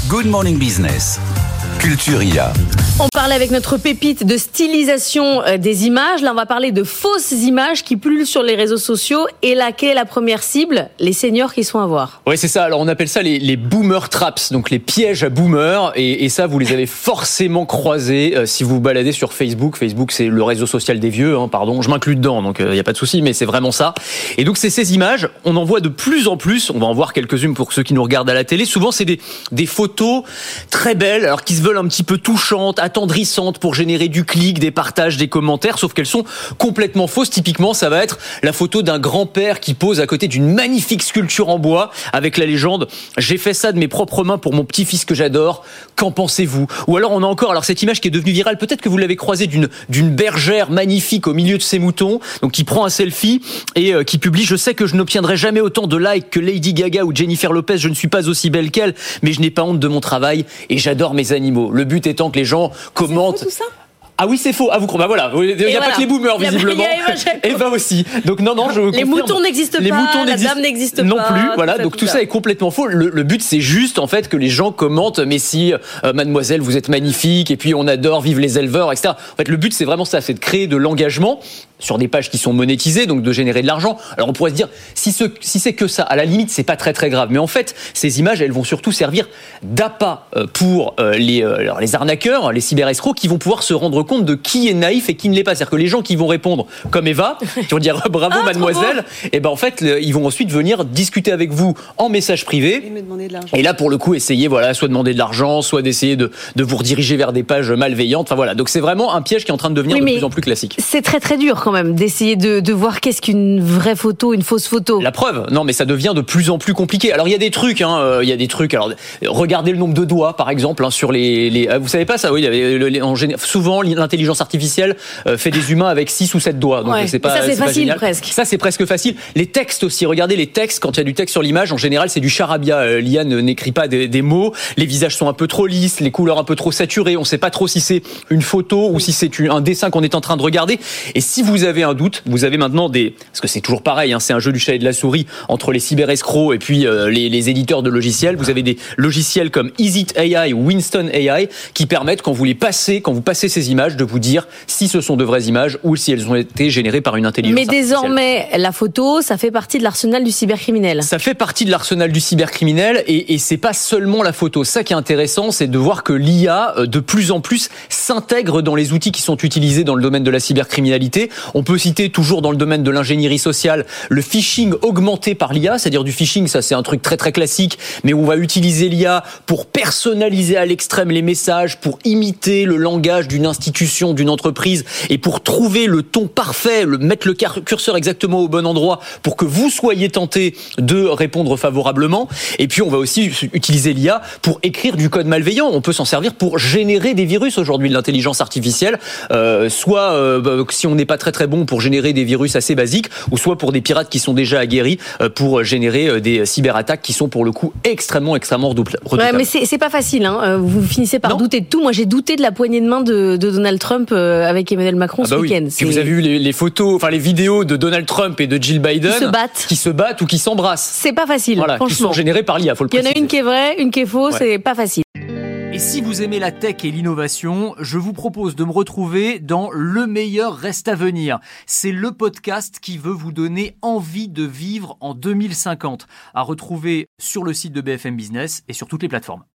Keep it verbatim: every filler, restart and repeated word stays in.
Good Morning Business, Culture I A. On parlait avec notre pépite de stylisation des images. Là, on va parler de fausses images qui pullulent sur les réseaux sociaux. Et laquelle est la première cible ? Les seniors qui sont à voir. Oui, c'est ça. Alors, on appelle ça les, les boomer traps, donc les pièges à boomers. Et, et ça, vous les avez forcément croisés euh, si vous vous baladez sur Facebook. Facebook, c'est le réseau social des vieux, hein, pardon. Je m'inclus dedans, donc il euh, n'y a pas de souci, mais c'est vraiment ça. Et donc, c'est ces images. On en voit de plus en plus. On va en voir quelques-unes pour ceux qui nous regardent à la télé. Souvent, c'est des, des photos très belles, alors qui se veulent un petit peu touchantes, attendrissantes pour générer du clic, des partages, des commentaires, sauf qu'elles sont complètement fausses. Typiquement, ça va être la photo d'un grand-père qui pose à côté d'une magnifique sculpture en bois avec la légende « J'ai fait ça de mes propres mains pour mon petit-fils que j'adore, qu'en pensez-vous ?» Ou alors on a encore alors cette image qui est devenue virale, peut-être que vous l'avez croisée, d'une, d'une bergère magnifique au milieu de ses moutons, donc qui prend un selfie et euh, qui publie « Je sais que je n'obtiendrai jamais autant de likes que Lady Gaga ou Jennifer Lopez, je ne suis pas aussi belle qu'elle, mais je n'ai pas honte de mon travail et j'adore mes animaux. » Le but étant que les gens commentent. C'est faux, tout ça ? Ah oui, c'est faux. Ah vous croyez, bah voilà, il n'y a voilà. pas que les boomers visiblement. Et va aussi. Donc non non, je les confirme. moutons n'existent les pas, moutons la dame n'existe non pas. plus. Voilà, tout donc ça, tout tout ça est complètement faux. Le, le but c'est juste en fait que les gens commentent, mais si euh, mademoiselle vous êtes magnifique et puis on adore, vive les éleveurs, et cetera. En fait, le but c'est vraiment ça, c'est de créer de l'engagement sur des pages qui sont monétisées, donc de générer de l'argent. Alors on pourrait se dire si ce, si c'est que ça, à la limite c'est pas très très grave. Mais en fait, ces images elles vont surtout servir d'appât pour euh, les euh, alors, les arnaqueurs, les cyberescrocs qui vont pouvoir se rendre compte de qui est naïf et qui ne l'est pas. C'est-à-dire que les gens qui vont répondre comme Eva, qui vont dire bravo ah, mademoiselle, et ben en fait ils vont ensuite venir discuter avec vous en message privé. Et me demander de l'argent. Et là pour le coup essayer voilà soit demander de l'argent, soit d'essayer de de vous rediriger vers des pages malveillantes. Enfin voilà, donc c'est vraiment un piège qui est en train de devenir oui, de plus en plus classique. C'est très très dur quand même d'essayer de de voir qu'est-ce qu'une vraie photo, une fausse photo. La preuve, non mais ça devient de plus en plus compliqué. Alors il y a des trucs, hein, euh, il y a des trucs. Alors regardez le nombre de doigts par exemple hein, sur les, les vous savez pas ça oui, il y avait le, les, en général, souvent l'intelligence artificielle euh, fait des humains avec six ou sept doigts. Donc ouais. c'est pas ça c'est, c'est facile pas presque. Ça c'est presque facile. Les textes aussi, regardez les textes quand il y a du texte sur l'image, en général c'est du charabia. Euh, L'I A n'écrit pas des, des mots, les visages sont un peu trop lisses, les couleurs un peu trop saturées, on sait pas trop si c'est une photo ou si c'est un dessin qu'on est en train de regarder. Et si vous avez un doute, vous avez maintenant des, parce que c'est toujours pareil, hein, c'est un jeu du chat et de la souris entre les cyberescrocs et puis euh, les, les éditeurs de logiciels. Vous avez des logiciels comme Easit A I ou Winston A I qui permettent quand vous les passez, quand vous passez ces images, de vous dire si ce sont de vraies images ou si elles ont été générées par une intelligence Mais artificielle. désormais, la photo, ça fait partie de l'arsenal du cybercriminel. Ça fait partie de l'arsenal du cybercriminel et, et c'est pas seulement la photo. Ça qui est intéressant, c'est de voir que l'I A, de plus en plus, s'intègre dans les outils qui sont utilisés dans le domaine de la cybercriminalité. On peut citer toujours dans le domaine de l'ingénierie sociale le phishing augmenté par l'I A, c'est-à-dire du phishing, ça c'est un truc très très classique, mais on va utiliser l'I A pour personnaliser à l'extrême les messages, pour imiter le langage d'une institution, d'une entreprise et pour trouver le ton parfait, le, mettre le curseur exactement au bon endroit pour que vous soyez tenté de répondre favorablement. Et puis on va aussi utiliser l'I A pour écrire du code malveillant. On peut s'en servir pour générer des virus aujourd'hui de l'intelligence artificielle, euh, soit euh, si on n'est pas très très bon pour générer des virus assez basiques, ou soit pour des pirates qui sont déjà aguerris euh, pour générer euh, des cyberattaques qui sont pour le coup extrêmement extrêmement redoutables. Ouais, mais c'est, c'est pas facile. Hein. Vous finissez par non. douter de tout. Moi, j'ai douté de la poignée de main de, de Donald Trump euh, avec Emmanuel Macron ah bah ce oui. week-end. Puis vous avez vu les, les photos, enfin les vidéos de Donald Trump et de Jill Biden qui se battent, qui se battent ou qui s'embrassent. C'est pas facile. Voilà, franchement. qui sont générées par l'I A. Faut le Il y en préciser. a une qui est vraie, une qui est fausse. Ouais. C'est pas facile. Et si vous aimez la tech et l'innovation, je vous propose de me retrouver dans Le meilleur reste à venir. C'est le podcast qui veut vous donner envie de vivre en deux mille cinquante. À retrouver sur le site de B F M Business et sur toutes les plateformes.